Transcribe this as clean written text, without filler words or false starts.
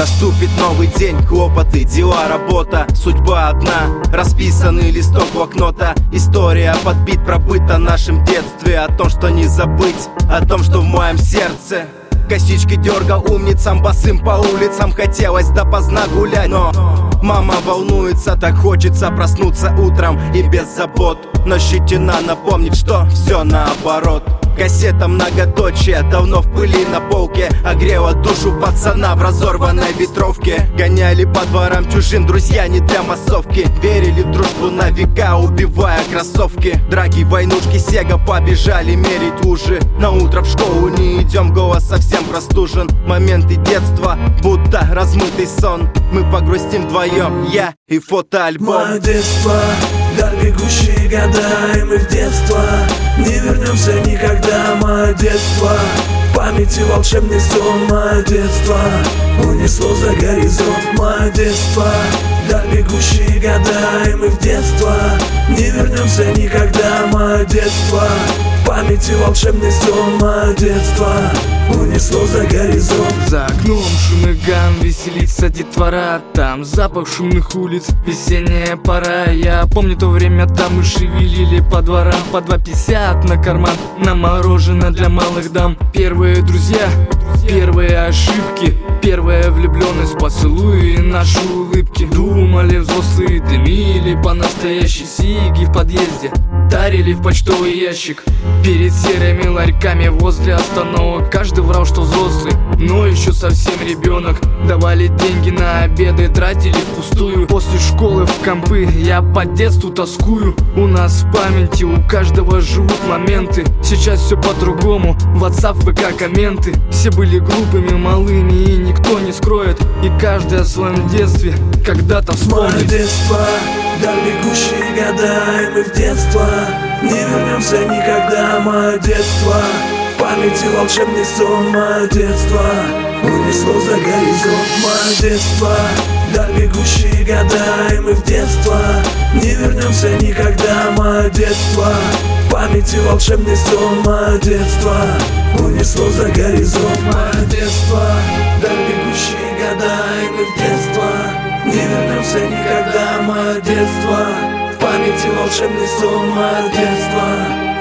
Наступит новый день, хлопоты, дела, работа. Судьба одна, расписанный листок блокнота. История подбит, пробыта в нашем детстве. О том, что не забыть, о том, что в моем сердце. Косички дергал умницам, босым по улицам. Хотелось допоздна гулять, но мама волнуется, так хочется проснуться утром и без забот. Но щетина напомнит, что все наоборот. Кассета многоточие, давно в пыли на полке. Огрела душу пацана в разорванной ветровке. Гоняли по дворам чужим, друзья не для массовки. Верили в дружбу на века, убивая кроссовки. Драки, войнушки, сега побежали мерить лужи. На утро в школу не идем, голос совсем простужен. Моменты детства, будто размытый сон. Мы погрустим вдвоем, я и фотоальбом. Мое детство, вдаль бегущие года, и мы в детство не вернемся никогда. Мое детство, в памяти волшебный сон. Мое детство унесло за горизонт. Мое детство, вдаль бегущие года, и мы в детство не вернемся никогда. Мое детство, в памяти волшебный сон. Мое детство унесло за горизонт. За окном шумный гам, веселится детвора. Там запах шумных улиц, весенняя пора. Я помню то время, там мы шевелили по дворам. По 2,50 на карман, на мороженое для малых дам. Первые друзья, первые ошибки, первая влюбленность, поцелуи, наши улыбки. Думали взрослые, дымили по настоящей сиги в подъезде. Тарили в почтовый ящик перед серыми ларьками возле остановок. Каждый врал, что взрослый, но еще совсем ребенок. Давали деньги на обеды, тратили впустую. После школы в компы я по детству тоскую. У нас в памяти у каждого живут моменты. Сейчас все по-другому, WhatsApp, ВК, комменты. Все были глупыми, малыми, и никто не скроет. И каждый о своем детстве когда-то вспомнит. Мое детство, вдаль бегущие года, и мы в детство не вернемся никогда. Мое детство, в памяти волшебный сон. Мое детство унесло за горизонт. Мое детство, вдаль бегущие года, и мы в детство не вернемся никогда. Мое детство, в памяти волшебный сон. Мое детство унесло за горизонт. Мое детство, вдаль бегущие года, и мы в детство не вернемся никогда. Мое детство, в памяти волшебный сон. Мое детство